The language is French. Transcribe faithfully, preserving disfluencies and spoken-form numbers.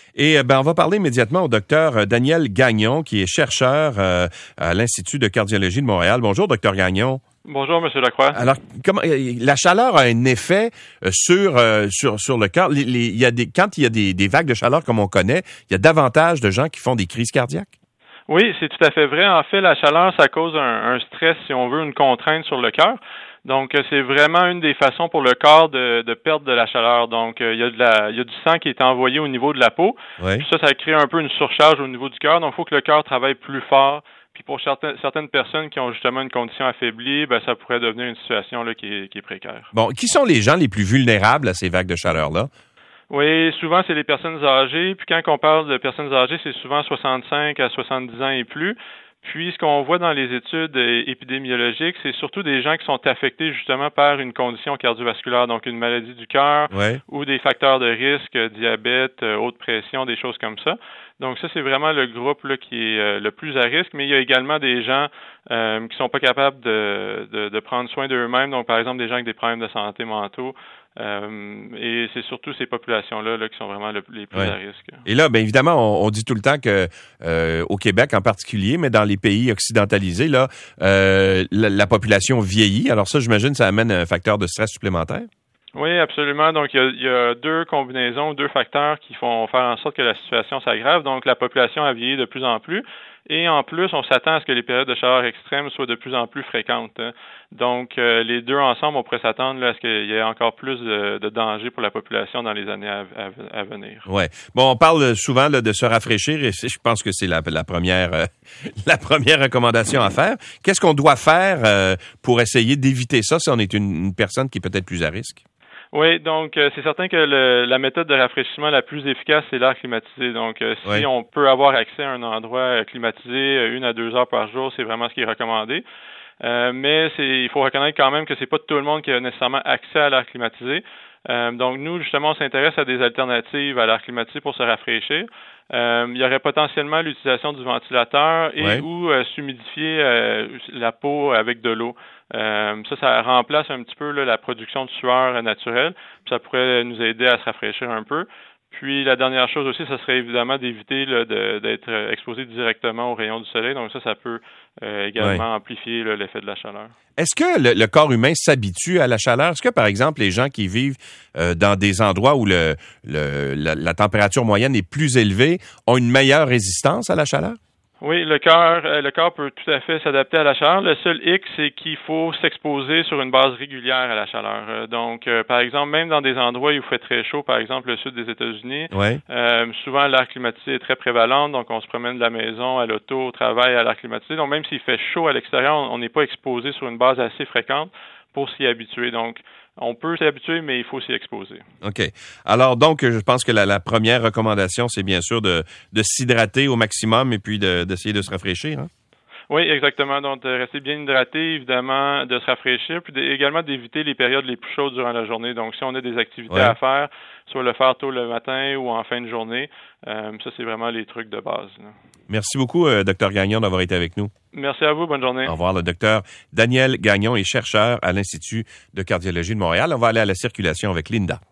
Et euh, ben, on va parler immédiatement au docteur Daniel Gagnon, qui est chercheur euh, à l'Institut de cardiologie de Montréal. Bonjour, docteur Gagnon. Bonjour, M. Lacroix. Alors, comment, la chaleur a un effet sur euh, sur sur le cœur. Les, les, il y a des, quand il y a des, des vagues de chaleur comme on connaît, il y a davantage de gens qui font des crises cardiaques. Oui, c'est tout à fait vrai. En fait, la chaleur, ça cause un, un stress, si on veut, une contrainte sur le cœur. Donc, c'est vraiment une des façons pour le corps de, de perdre de la chaleur. Donc, il y a de la, il y a du sang qui est envoyé au niveau de la peau. Oui. Puis ça, ça crée un peu une surcharge au niveau du cœur. Donc, il faut que le cœur travaille plus fort. Puis pour certaines, certaines personnes qui ont justement une condition affaiblie, ben ça pourrait devenir une situation là qui est, qui est précaire. Bon, qui sont les gens les plus vulnérables à ces vagues de chaleur-là? Oui, souvent, c'est les personnes âgées. Puis quand on parle de personnes âgées, c'est souvent soixante-cinq à soixante-dix ans et plus. Puis, ce qu'on voit dans les études épidémiologiques, c'est surtout des gens qui sont affectés justement par une condition cardiovasculaire, donc une maladie du cœur Ouais. ou des facteurs de risque, diabète, haute pression, des choses comme ça. Donc, ça, c'est vraiment le groupe là, qui est euh, le plus à risque, mais il y a également des gens euh, qui sont pas capables de, de, de prendre soin d'eux-mêmes, donc par exemple des gens avec des problèmes de santé mentaux. Euh, et c'est surtout ces populations-là là, qui sont vraiment le, les plus ouais. à risque. Et là, bien évidemment, on, on dit tout le temps que euh, au Québec en particulier, mais dans les pays occidentalisés, là, euh, la, la population vieillit. Alors ça, j'imagine, ça amène un facteur de stress supplémentaire. Oui, absolument. Donc, il y, a, il y a deux combinaisons, deux facteurs qui font faire en sorte que la situation s'aggrave. Donc, la population a vieilli de plus en plus. Et en plus, on s'attend à ce que les périodes de chaleur extrême soient de plus en plus fréquentes. Hein. Donc, euh, les deux ensemble, on pourrait s'attendre là, à ce qu'il y ait encore plus de, de danger pour la population dans les années à, à, à venir. Ouais. Bon, on parle souvent là, de se rafraîchir et je pense que c'est la, la première euh, la première recommandation à faire. Qu'est-ce qu'on doit faire euh, pour essayer d'éviter ça si on est une, une personne qui est peut-être plus à risque? Oui, donc euh, c'est certain que le, la méthode de rafraîchissement la plus efficace, c'est l'air climatisé. Donc, euh, si oui. on peut avoir accès à un endroit climatisé euh, une à deux heures par jour, c'est vraiment ce qui est recommandé. Euh, mais c'est, il faut reconnaître quand même que c'est pas tout le monde qui a nécessairement accès à l'air climatisé. Euh, donc, nous, justement, on s'intéresse à des alternatives à l'air climatisé pour se rafraîchir. Euh, il y aurait potentiellement l'utilisation du ventilateur et ouais. ou euh, s'humidifier euh, la peau avec de l'eau. Euh, ça, ça remplace un petit peu là, la production de sueur naturelle. Puis ça pourrait nous aider à se rafraîchir un peu. Puis la dernière chose aussi, ça serait évidemment d'éviter là, de, d'être exposé directement aux rayons du soleil. Donc ça, ça peut euh, également ouais. amplifier là, l'effet de la chaleur. Est-ce que le, le corps humain s'habitue à la chaleur? Est-ce que, par exemple, les gens qui vivent euh, dans des endroits où le, le, la, la température moyenne est plus élevée ont une meilleure résistance à la chaleur? Oui, le corps, le corps peut tout à fait s'adapter à la chaleur. Le seul hic, c'est qu'il faut s'exposer sur une base régulière à la chaleur. Donc, euh, par exemple, même dans des endroits où il fait très chaud, par exemple le sud des États-Unis, ouais. euh, souvent l'air climatisé est très prévalent. Donc, on se promène de la maison à l'auto, au travail, à l'air climatisé. Donc, même s'il fait chaud à l'extérieur, on n'est pas exposé sur une base assez fréquente pour s'y habituer. Donc, on peut s'y habituer, mais il faut s'y exposer. OK. Alors, donc, je pense que la, la première recommandation, c'est bien sûr de, de s'hydrater au maximum et puis de, d'essayer de se rafraîchir. Hein? Oui, exactement. Donc, de rester bien hydraté, évidemment, de se rafraîchir, puis également d'éviter les périodes les plus chaudes durant la journée. Donc, si on a des activités ouais. à faire, soit le faire tôt le matin ou en fin de journée, euh, ça, c'est vraiment les trucs de base. Là. Merci beaucoup, euh, docteur Gagnon, d'avoir été avec nous. Merci à vous. Bonne journée. Au revoir. Le docteur Daniel Gagnon est chercheur à l'Institut de cardiologie de Montréal. On va aller à la circulation avec Linda.